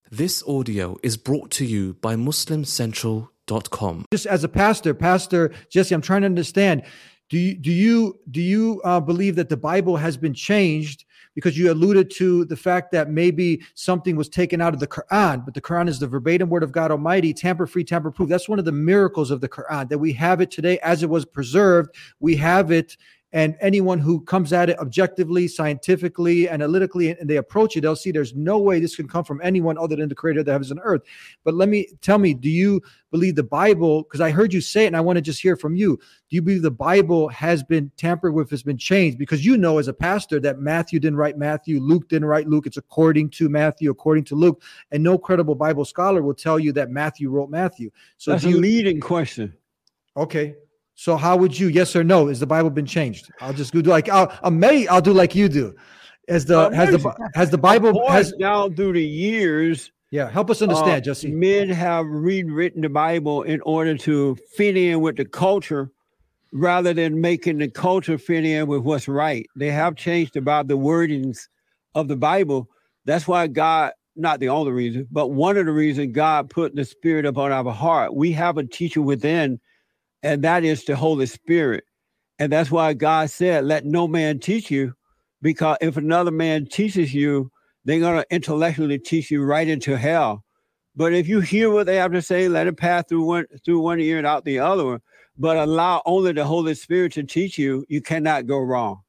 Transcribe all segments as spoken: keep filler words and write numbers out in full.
This audio is brought to you by muslim central dot com. Just as a pastor, Pastor Jesse, I'm trying to understand, do you do you do you uh, believe that the Bible has been changed? Because you alluded to the fact that maybe something was taken out of the Quran, but the Quran is the verbatim word of God Almighty, tamper-free, tamper-proof. That's one of the miracles of the Quran, that we have it today as it was preserved. We have it. And anyone who comes at it objectively, scientifically, analytically, and they approach it, they'll see there's no way this can come from anyone other than the creator of the heavens and earth. But let me, tell me, do you believe the Bible, because I heard you say it and I want to just hear from you. Do you believe the Bible has been tampered with, has been changed? Because you know as a pastor that Matthew didn't write Matthew, Luke didn't write Luke. It's according to Matthew, according to Luke. And no credible Bible scholar will tell you that Matthew wrote Matthew. So that's you, a leading question. Okay. So how would you, yes or no, has the Bible been changed? I'll just do like, I'll, I may, I'll do like you do. As the, well, has the, has the Bible, has down through the years. Yeah. Help us understand, uh, Jesse. Men have rewritten the Bible in order to fit in with the culture rather than making the culture fit in with what's right. They have changed about the wordings of the Bible. That's why God, not the only reason, but one of the reasons God put the Spirit upon our heart. We have a teacher within, and that is the Holy Spirit. And that's why God said, let no man teach you, because if another man teaches you, they're going to intellectually teach you right into hell. But if you hear what they have to say, let it pass through one through one ear and out the other one, but allow only the Holy Spirit to teach you, you cannot go wrong.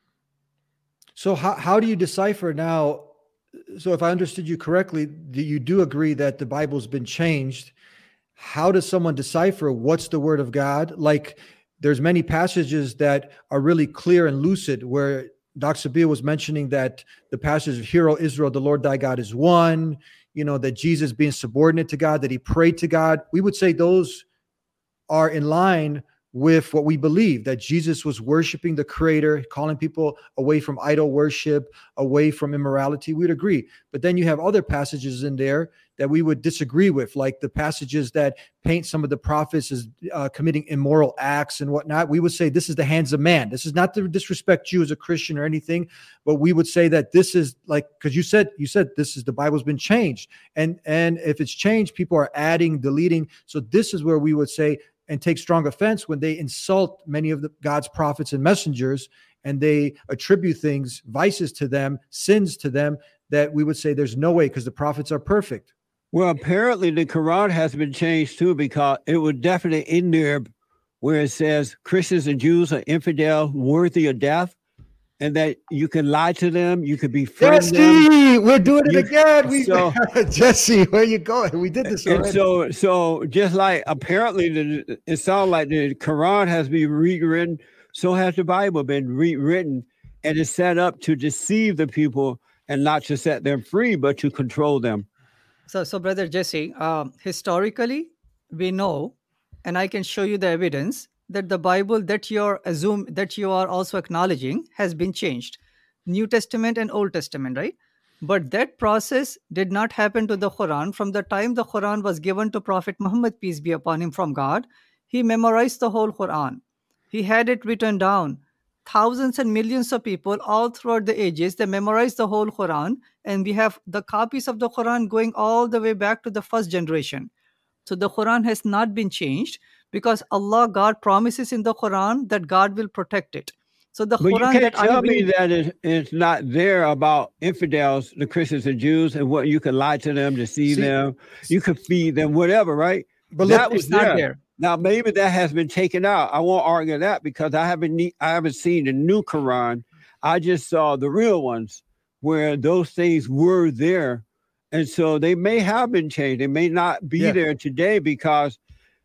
So how, how do you decipher now? So if I understood you correctly, do you do agree that the Bible's been changed? How does someone decipher what's the word of God? Like there's many passages that are really clear and lucid where Doctor Sabir was mentioning that the passage of Hear, O Israel, the Lord thy God is one, you know, that Jesus being subordinate to God, that he prayed to God. We would say those are in line with what we believe, that Jesus was worshiping the creator, calling people away from idol worship, away from immorality. We'd agree. But then you have other passages in there that we would disagree with, like the passages that paint some of the prophets as uh, committing immoral acts and whatnot. We would say this is the hands of man. This is not to disrespect you as a Christian or anything, but we would say that this is like, because you said you said this is the Bible's been changed, and and if it's changed, people are adding, deleting. So this is where we would say and take strong offense when they insult many of the God's prophets and messengers, and they attribute things, vices to them, sins to them, that we would say there's no way because the prophets are perfect. Well, apparently the Quran has been changed too, because it was definitely in there where it says Christians and Jews are infidel, worthy of death, and that you can lie to them, you could befriend Jesse, them. We're doing it you, again. We, so, Jesse, where you going? We did this already. And so, so just like apparently the, it sounds like the Quran has been rewritten, so has the Bible been rewritten, and it's set up to deceive the people and not to set them free, but to control them. So, so Brother Jesse, um, historically, we know, and I can show you the evidence that the Bible that you're assume that you are also acknowledging has been changed, New Testament and Old Testament, right? But that process did not happen to the Quran. From the time the Quran was given to Prophet Muhammad, peace be upon him, from God, he memorized the whole Quran. He had it written down. Thousands and millions of people all throughout the ages, they memorized the whole Quran, and we have the copies of the Quran going all the way back to the first generation. So the Quran has not been changed because Allah, God promises in the Quran that God will protect it. So the but Quran you can't that tell I me read, that it, it's not there about infidels, the Christians and Jews, and what you can lie to them, deceive See, them, you can feed them, whatever, right? But that look, was it's not there. there. Now maybe that has been taken out. I won't argue that because I haven't I haven't seen the new Quran. I just saw the real ones where those things were there, and so they may have been changed. They may not be Yeah. there today because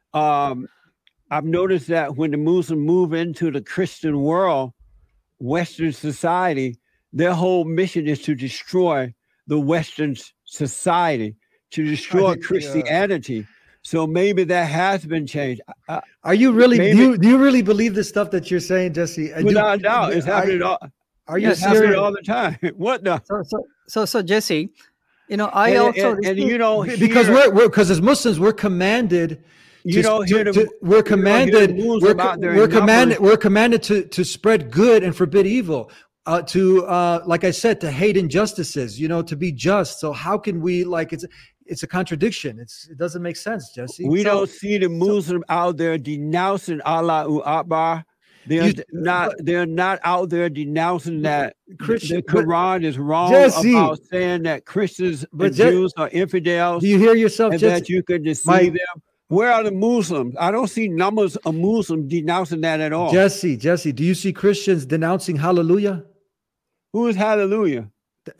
um, I've noticed that when the Muslims move into the Christian world, Western society, their whole mission is to destroy the Western society, to destroy think, uh, Christianity. So maybe that has been changed. Uh, Are you really? maybe, do you do you really believe the stuff that you're saying, Jesse? And without do, a doubt, it's happening all. Are you It's happening serious? all the time. What the? So, so, so, so Jesse, you know, I And, also and, and received- you know, Because we're we're because as Muslims we're commanded. You to- don't to- hear the- to- you we're don't hear the commanded. Muslim We're, out there we're in commanded. numbers. We're commanded to to spread good and forbid evil. uh, to uh, like I said, to hate injustices, you know, to be just. So how can we like it's it's a contradiction. It's it doesn't make sense, Jesse. We So- don't see the Muslim out there denouncing Allahu Akbar. They're You- not. They're not out there denouncing that Christian- the but- Quran is wrong Jesse. about saying that Christians But and Je- Jews are infidels Do you hear yourself, and Jesse? that you can deceive My- them. Where are the Muslims? I don't see numbers of Muslims denouncing that at all. Jesse, Jesse, do you see Christians denouncing hallelujah? Who is Hallelujah?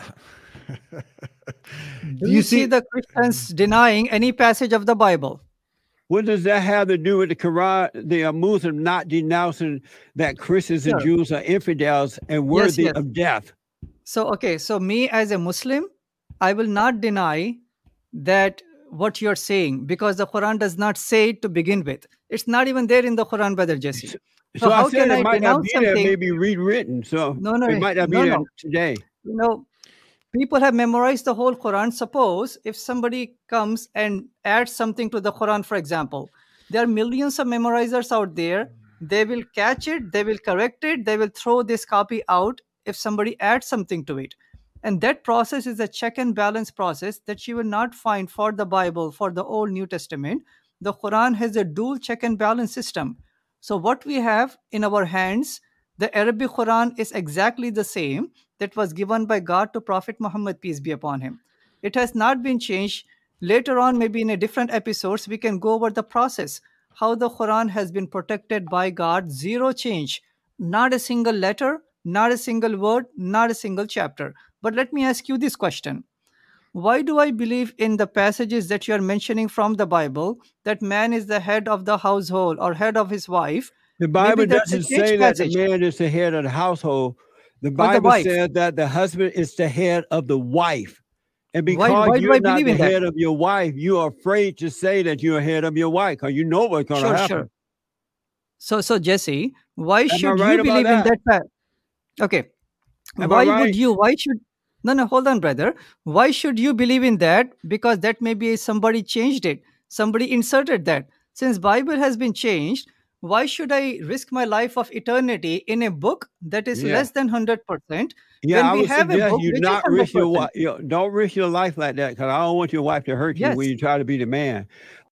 Do you see the Christians denying any passage of the Bible? What does that have to do with the Quran? The uh, Muslim not denouncing that Christians and Sure. Jews are infidels and worthy yes. of death. So, okay, so me as a Muslim, I will not deny that what you're saying because the Quran does not say it to begin with. It's not even there in the Quran, Brother Jesse. So, So I how said can it I might not denounce be there, something- maybe rewritten. So No, no, it might not be no, there no. today. You know, people have memorized the whole Quran. Suppose if somebody comes and adds something to the Quran, for example, there are millions of memorizers out there. They will catch it, they will correct it, they will throw this copy out if somebody adds something to it. And that process is a check and balance process that you will not find for the Bible, for the Old New Testament. The Quran has a dual check and balance system. So what we have in our hands, the Arabic Quran is exactly the same that was given by God to Prophet Muhammad, peace be upon him. It has not been changed. Later on, maybe in a different episodes, we can go over the process, how the Quran has been protected by God, zero change, not a single letter, not a single word, not a single chapter. But let me ask you this question. Why do I believe in the passages that you are mentioning from the Bible that man is the head of the household or head of his wife? The Bible Maybe that's a doesn't changed say that the passage. man is the head of the household. The the Bible wife. says that the husband is the head of the wife. And Why- because why do you're I not believe the in that? head of your wife, you are afraid to say that you're head of your wife because you know what's going to Sure, happen. sure. So, so Jesse, why I should right you about believe in that? that fact? Okay. Am I why right? would you? Why should? No, no. Hold on, brother. Why should you believe in that? Because that maybe somebody changed it. Somebody inserted that. Since Bible has been changed, why should I risk my life of eternity in a book that is Yeah. less than hundred percent? Yeah, when I we would have a suggest book you which is not risk your one hundred wife. You know, don't risk your life like that because I don't want your wife to hurt you Yes. when you try to be the man.